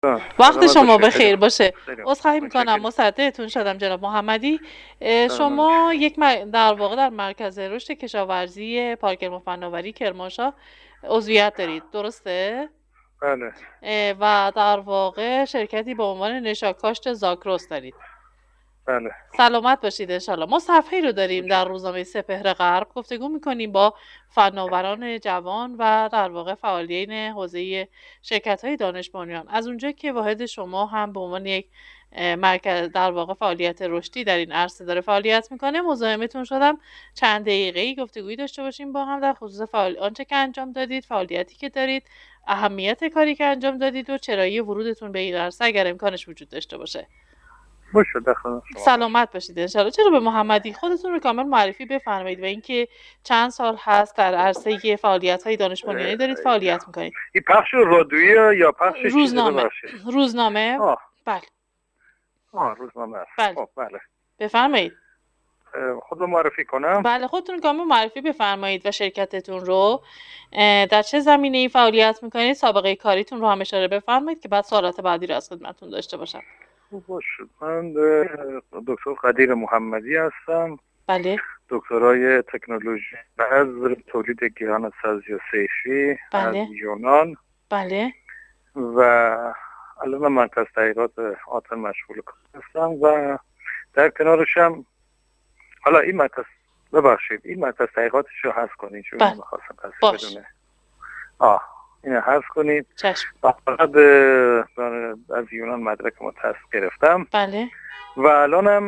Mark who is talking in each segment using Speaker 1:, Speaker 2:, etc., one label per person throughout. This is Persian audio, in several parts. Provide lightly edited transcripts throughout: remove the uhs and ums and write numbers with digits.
Speaker 1: وقت
Speaker 2: سلامت
Speaker 1: شما
Speaker 2: باشید.
Speaker 1: بخیر باشه.
Speaker 2: خیلی
Speaker 1: عذرخواهی میکنم
Speaker 2: متشکرم.
Speaker 1: مصدقتون شدم جناب محمدی.
Speaker 2: سلامت باشید.
Speaker 1: شما در واقع در مرکز رشد کشاورزی پارک علم و فناوری کرمانشاه عضویت دارید، درسته؟
Speaker 2: بله.
Speaker 1: و در واقع شرکتی به عنوان نشاکاشت زاکروس دارید.
Speaker 2: بله.
Speaker 1: سلامت باشید انشالله. ما صفحه‌ای رو داریم در روزنامه سپهر غرب، گفتگو میکنیم با فناوران جوان و در واقع فعالین حوزه شرکت‌های دانش بنیان. از اونجا که واحد شما هم به عنوان یک مرکز در واقع فعالیت رشدی در این عرصه داره فعالیت میکنه، مزاحمتون شدم چند دقیقه‌ای گفتگویی داشته باشیم با هم در خصوص آنچه که انجام دادید، فعالیتی که دارید، اهمیت کاری که انجام دادید و چرایی ورودتون به این عرصه اگر امکانش وجود داشته باشه.
Speaker 2: باشه داخل شما.
Speaker 1: سلامت باشید انشالله. چرا به محمدی خودتون رو کامل معرفی بفرمایید و اینکه چند سال هست در عرصه فعالیت‌های دانش بنیانی دارید فعالیت میکنید.
Speaker 2: این پخش رادیویی یا پخش چیزی
Speaker 1: روزنامه.
Speaker 2: ببخشید؟
Speaker 1: روزنامه.
Speaker 2: آه
Speaker 1: بله
Speaker 2: روزنامه است.
Speaker 1: بله
Speaker 2: خب بله.
Speaker 1: بفرمایید.
Speaker 2: خود رو معرفی کنم.
Speaker 1: بله خودتون رو کامل معرفی بفرمایید و شرکتتون رو در چه زمینه‌ای فعالیت میکنید، سابقه کاریتون رو هم اشاره بفرمایید که بعد سوالات بعدی رو از خدمتتون داشته باشم.
Speaker 2: باشه. من دکتر قدیر محمدی هستم.
Speaker 1: بله.
Speaker 2: دکترای تکنولوژی از تولید گیاهان سبزی و صیفی از
Speaker 1: بله.
Speaker 2: یونان.
Speaker 1: بله.
Speaker 2: و الان مرکز تحقیقات آتن مشغول کار هستم و در کنارشم حالا این مرکز تحقیقاتش رو حذف کنید چون
Speaker 1: بله.
Speaker 2: میخواستم کسی
Speaker 1: باش.
Speaker 2: بدونه. اینو حذف کنید.
Speaker 1: چشم.
Speaker 2: فقط از یونان مدرک متأسس گرفتم.
Speaker 1: بله.
Speaker 2: و الانم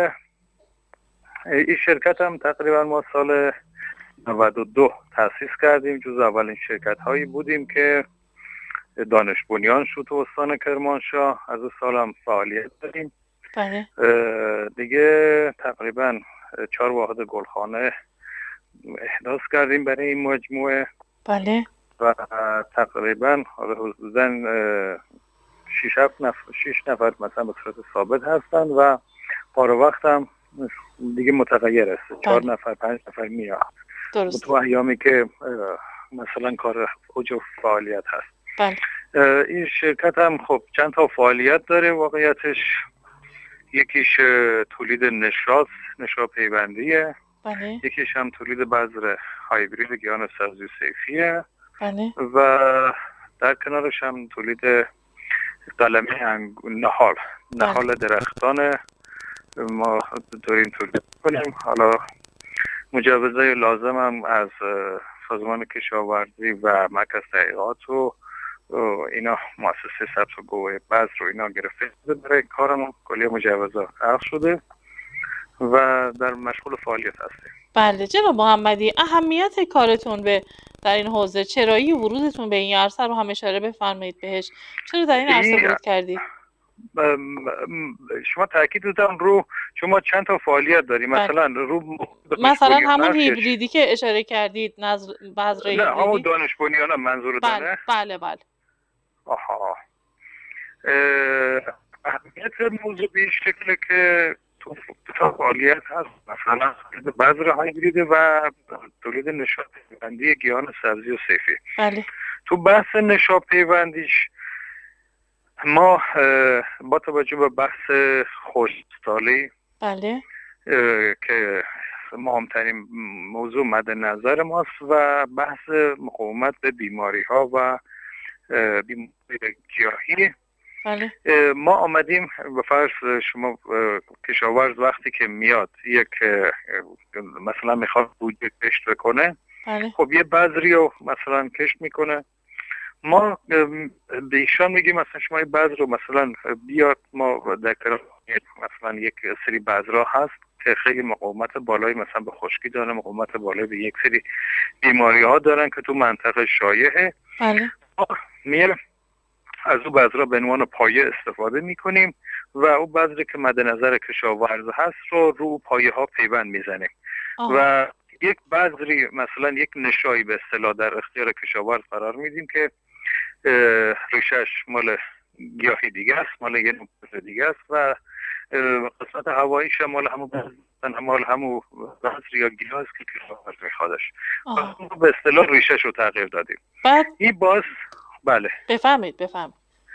Speaker 2: این شرکت هم تقریبا ما سال 92 تأسیس کردیم. جز اولین شرکت هایی بودیم که دانش بنیان شد تو استان کرمانشاه. از اون سال هم فعالیت داریم.
Speaker 1: بله.
Speaker 2: دیگه تقریبا 4 واحد گلخانه احداث کردیم برای این مجموعه.
Speaker 1: بله.
Speaker 2: و تقریبا حدوداً 6 نفر مثلا به صورت ثابت هستن و پاره وقت هم دیگه متغیر است. 4 نفر 5 نفر میاد.
Speaker 1: درست.
Speaker 2: تو ایامی که مثلا کار اوج فعالیت هست.
Speaker 1: بله.
Speaker 2: این شرکت هم خب چند تا فعالیت داره. واقعیتش یکیش تولید نشا پیوندیه.
Speaker 1: بله.
Speaker 2: یکیش هم تولید بذر هایبرید گیاهان سبزی و صیفیه.
Speaker 1: بله.
Speaker 2: و در کنارش هم تولید قلمه نهال درختان ما داریم تولید کنیم. حالا مجوزهای لازم هم از سازمان کشاورزی و مرکز تحقیقات و اینا مؤسسه ثبت و گواهی بذر رو اینا گرفته برای کارمون. کلیه مجوزات عقد شده و در مشغول فعالیت هستیم.
Speaker 1: بله جناب محمدی، اهمیت کارتون در این حوزه، چرایی ورودتون به این عرصه رو هم اشاره بفرمایید بهش. چرا در این عرصه ورود کردید؟
Speaker 2: شما تاکید دادم رو شما چند تا فعالیت داریم.
Speaker 1: مثلا همون هیبریدی که اشاره کردید، بذر هیبریدی.
Speaker 2: نه همون دانش بنیان منظور داره.
Speaker 1: بله.
Speaker 2: آها. اهمیت موضوع به شکل که تو فعالیت هست. مثلا بذر هایبرید و تولید نشا پیوندی گیاهان سبزی و صیفی.
Speaker 1: بله.
Speaker 2: تو بحث نشا پیوندیش ما با توجه به بحث خشکسالی
Speaker 1: بله
Speaker 2: که مهمترین موضوع مد نظر ماست و بحث مقاومت به بیماری ها و بیماری گیاهی.
Speaker 1: بله.
Speaker 2: ما آمدیم به فرض شما کشاورز وقتی که میاد یک مثلا میخواد بوده کشت بکنه.
Speaker 1: بله.
Speaker 2: خب یه بذری رو مثلا کشت میکنه. ما به ایشان میگیم مثلا شما یه بذر رو مثلا بیاد، ما در مثلا یک سری بذرها هست که خیلی مقاومت بالایی مثلا به خشکی داره، مقاومت بالایی به یک سری بیماری ها دارن که تو منطقه شایعه.
Speaker 1: بله.
Speaker 2: میرم از اون بذرها به عنوان پایه استفاده میکنیم و اون بذری که مد نظر کشاورز هست رو پایه ها پیوند میزنیم. و یک بذری مثلا یک نشایی به اصطلاح در اختیار کشاورز قرار میدیم که ریشش مال گیاهی دیگه است، مال یه نوع دیگه است و قسمت هواییش مال همون بذر یا گیاه است که کشاورز میخوادش. به اصطلاح ریشش رو تغییر دادیم.
Speaker 1: بعد
Speaker 2: این باز بله
Speaker 1: بفهمید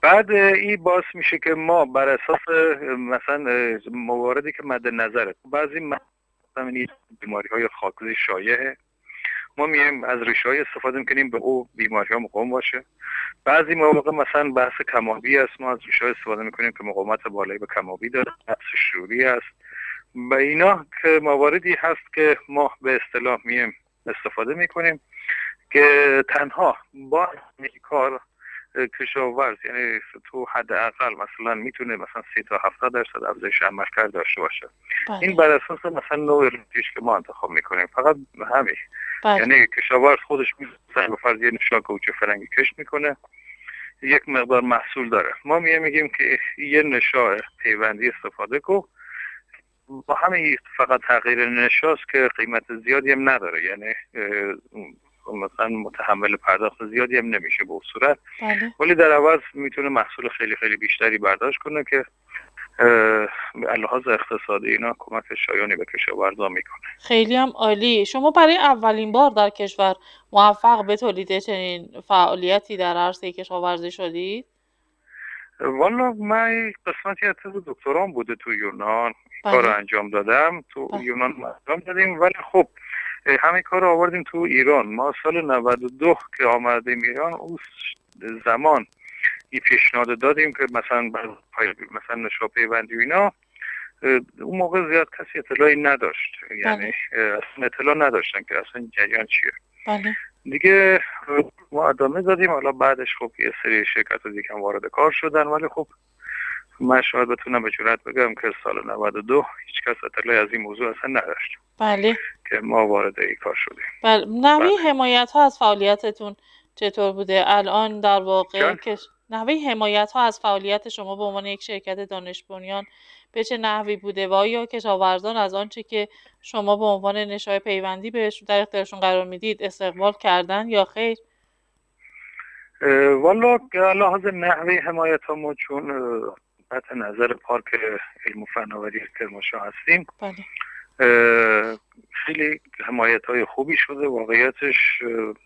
Speaker 2: بعد این باعث میشه که ما بر اساس مثلا مواردی که مد نظره، بعضی بیماری های خاکزی شایعه، ما میایم از ریشه‌های استفاده میکنیم به او بیماری‌ها مقاوم باشه. بعضی مواقع مثلا بحث کم‌آبی است، ما از ریشه‌های استفاده میکنیم که مقاومت بالایی به کم‌آبی داره، بحث شوری است. و اینا که مواردی هست که ما به اصطلاح میایم استفاده میکنیم که تنها با یک کار کشاورز یعنی تو حداقل مثلا میتونه مثلا 30 تا 70% افزایش عملکرد داشته باشه. این بر اساس مثلا نوع ریش که ما انتخاب میکنیم، فقط همین. یعنی کشاورز خودش مثلا به فرض یه نشا کوچه فرنگی کشت میکنه، یک مقدار محصول داره، ما میگیم که یه نشا پیوندی استفاده کو، با همین فقط تغییر نشاست که قیمت زیادی هم نداره، یعنی مثلا متحمل پرداخت زیادی هم نمیشه به صورت، ولی در عوض میتونه محصول خیلی خیلی بیشتری برداشت کنه که لحاظ اقتصادی اینا کمک شایانی به کشاورزا میکنه.
Speaker 1: خیلی هم عالی. شما برای اولین بار در کشور موفق به تولید چنین فعالیتی در عرصه کشاورزی شدید؟
Speaker 2: والا من قسمتی از تز دکترام بوده تو یونان، کار انجام دادم تو یونان انجام دادیم، ولی خب همین کار رو آوردیم تو ایران. ما سال 92 که آمدیم ایران، اون زمان این پیشنهاد دادیم که مثلا نشا پیوندی و اینا، اون موقع زیاد کسی اطلاعی نداشت، یعنی اصلا اطلاع نداشتن که اصلا جریان چیه. دیگه ما ادامه دادیم. حالا بعدش خب یه سری شرکت دیگه هم وارد کار شدن، ولی خب من شاید بتونم به جرئت بگم که سال 92 هیچ کس اطلاعی از این موضوع اصلا نداشت. که ما وارد این کار شدیم.
Speaker 1: نحوه حمایت ها از فعالیتتون چطور بوده؟ الان در واقع نحوه حمایت ها از فعالیت شما به عنوان یک شرکت دانش بنیان به چه نحوی بوده و آیا کشاورزان از آنچه که شما به عنوان نشای پیوندی بهش در اختیارشون قرار میدید استقبال کردن یا خیر؟
Speaker 2: والا لحاظ نحوه حمایت ها ما چون تحت نظر پارک علم و فناوری کرمانشاه هستیم، خیلی حمایت های خوبی شده. واقعیتش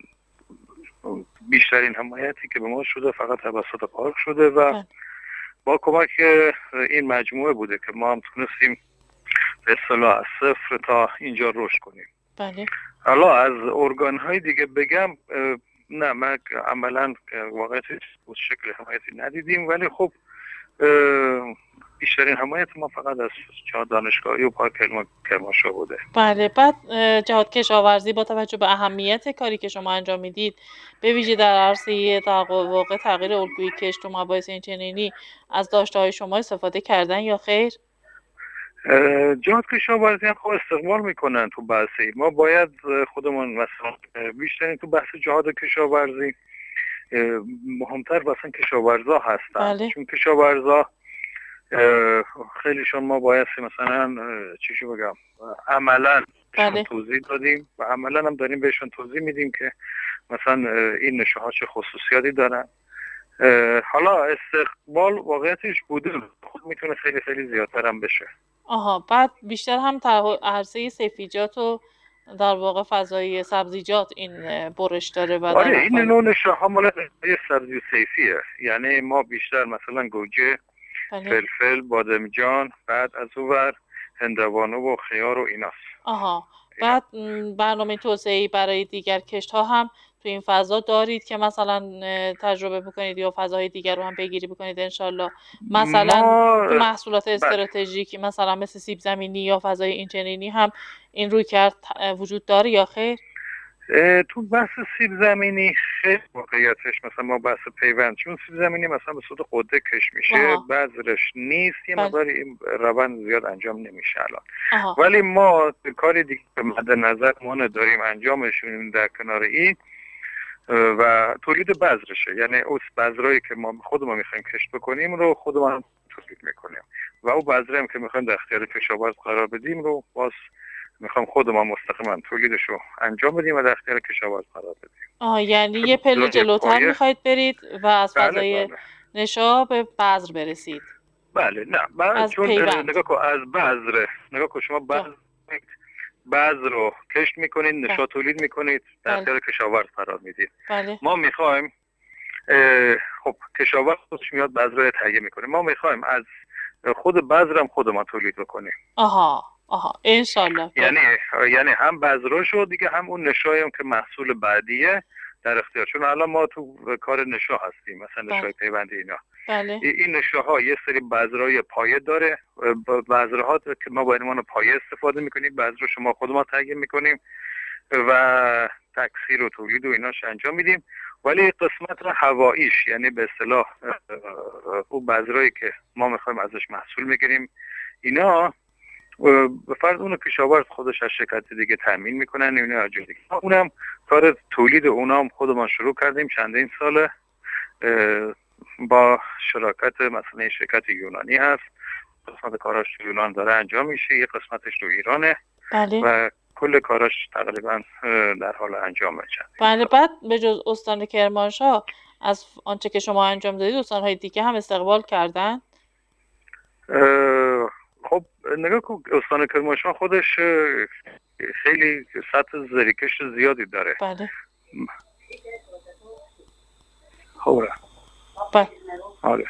Speaker 2: بیشترین حمایتی که به ما شده فقط توسط پارک شده و با کمک این مجموعه بوده که ما هم تونستیم به اصطلاح از صفر تا اینجا رشد کنیم. حالا از ارگان های دیگه بگم، نه من عملا واقعیتش شکل حمایتی ندیدیم، ولی خب بیشترین حمایت ما فقط از جهاد دانشگاهی و پارک علم کرمانشاه بوده.
Speaker 1: بله. بعد جهاد کشاورزی با توجه به اهمیت کاری که شما انجام میدید، به ویژه در عرصه واقع تغییر الگوی کشت و مباحث اینچنینی، از داشته‌های شما استفاده کردن یا خیر؟
Speaker 2: جهاد کشاورزی هم خب استقبال میکنن تو بحثی. ما باید خودمون مثلا بیشتر تو بحث جهاد کشاورزی مهمتر مثلا کشاورزا هستن. چون کشاورزا خیلیشون ما باید مثلا چیشو بگم عملا توضیح دادیم و عملا هم داریم بهشون توضیح میدیم که مثلا این نشونه ها چه خصوصیاتی دارن. حالا استقبال واقعیتش بوده، خود میتونه خیلی خیلی زیادتر هم بشه.
Speaker 1: بعد بیشتر هم عرصه سبزیجات و در واقع فضای سبزیجات این برش داره.
Speaker 2: آره این نوع نشونه ها مال سبزی صیفیه، یعنی ما بیشتر مثلا گوجه، فلفل، بادمجان، بعد از اونور هندوانه و خیار و ایناست.
Speaker 1: بعد برنامه توسعه‌ای برای دیگر کشت ها هم تو این فضا دارید که مثلا تجربه بکنید یا فضاهای دیگر رو هم پیگیری بکنید انشالله؟ مثلا تو محصولات استراتژیکی مثلا مثل سیب زمینی یا فضای اینچنینی هم این رویکرد وجود داره یا خیر؟
Speaker 2: تو بحث سیب زمینی خیلی واقعیتش مثلا ما بحث پیوند، چون سیب زمینی مثلا به صورت قده کش میشه، بذرش نیست، یه مقدار این روند زیاد انجام نمیشه الان. ولی ما کاری دیگه به مد نظر ما داریم انجامشون در کنار این و تولید بذرشه، یعنی اون بذرایی که ما خودمون میخوایم کشت بکنیم رو خودمون تولید میکنیم و اون بذری هم که میخوایم در اختیار کشاورز قرار بدیم رو باز میخوام خودمون مستقیما تولیدش رو انجام بدیم و در اختیار کشاورز قرار بدیم.
Speaker 1: یعنی یه پله جلوتر میخواید برید و از فضای نشا به بذر برسید.
Speaker 2: بله نه چون نگاه کن از بذر، نگاه کن شما بذر رو کشت میکنید، نشا تولید میکنید، در اختیار کشاورز قرار میدید. ما میخوایم خب کشاورز خودش میاد بذر تهیه میکنه. ما میخوایم از خود بذرم خود ما تولید بکنیم.
Speaker 1: آها انشالله.
Speaker 2: یعنی هم بذراشو دیگه، هم اون نشایی هم که محصول بعدیه در اختیار. چون الان ما تو کار نشا هستیم، مثلا نشای پیوندی اینا.
Speaker 1: بله.
Speaker 2: این نشاها یه سری بذرهای پایه داره، بذرها که ما با عنوان پایه استفاده میکنیم، بذر شما خود ما تهیه میکنیم و تکثیر و تولید و ایناش انجام میدیم. ولی قسمت هواییش، یعنی به اصطلاح اون بذرایی که ما میخوایم ازش محصول میگیریم، اینا به فرض اون کشاورز خودش از شرکت دیگه تامین میکنن. اینا اجازه دیگه اونم کار تولید اونام خودمان شروع کردیم چندین ساله با شراکت مثلا شرکت یونانی هست. قسمت کاراش تو یونان داره انجام میشه، یه قسمتش تو ایرانه.
Speaker 1: بله.
Speaker 2: و کل کاراش تقریبا در حال انجام میشه.
Speaker 1: بله. بعد به جز استان کرمانشاه از آنچه که شما انجام دادید استان‌های دیگه هم استقبال کردن؟
Speaker 2: خب نگاه کن، استان کرمانشاه خودش خیلی سطح زریکش زیادی داره.
Speaker 1: بله.
Speaker 2: خوبه.
Speaker 1: بله.
Speaker 2: آره.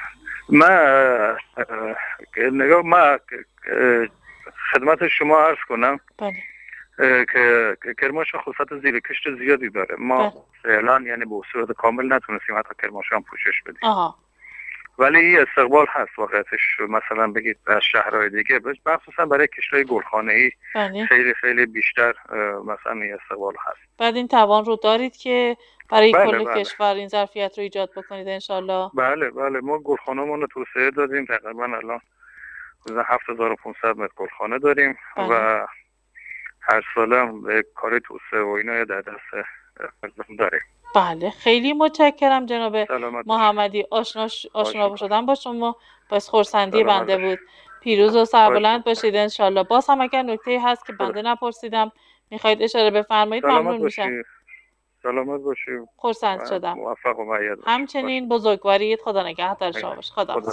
Speaker 2: ما خدمت شما عرض کنم.
Speaker 1: بله.
Speaker 2: که کرمانشاه خصوصیت زیرکشت زیادی داره. ما فعلا یعنی به صورت کامل نتونستیم حتی کرمانشاه پوشش بدیم. ولی استقبال هست واقعیتش. مثلا بگید از شهرهای دیگه، مخصوصا برای کشتای گلخانه‌ای خیلی خیلی بیشتر مثلا استقبال هست.
Speaker 1: بعد این توان رو دارید که برای کل کشور این ظرفیت رو ایجاد بکنید انشالله؟
Speaker 2: بله. ما گلخانه‌مون رو توسعه دادیم. تقریبا الان 7500 متر گلخانه داریم. و هر ساله هم به کار توسعه و اینا در دست داریم.
Speaker 1: بله. خیلی متشکرم جناب محمدی. آشنا شدن با شما باعث خرسندی بنده بود. پیروز و سربلند باشید انشالله. باز هم اگر نکته‌ای هست که بنده نپرسیدم میخواید اشاره بفرمایید ممنون میشم.
Speaker 2: سلامت باشید.
Speaker 1: خرسند شدم.
Speaker 2: موفق و مؤید.
Speaker 1: همچنین بزرگوارید. خدا نگهدار شما باشه. خدا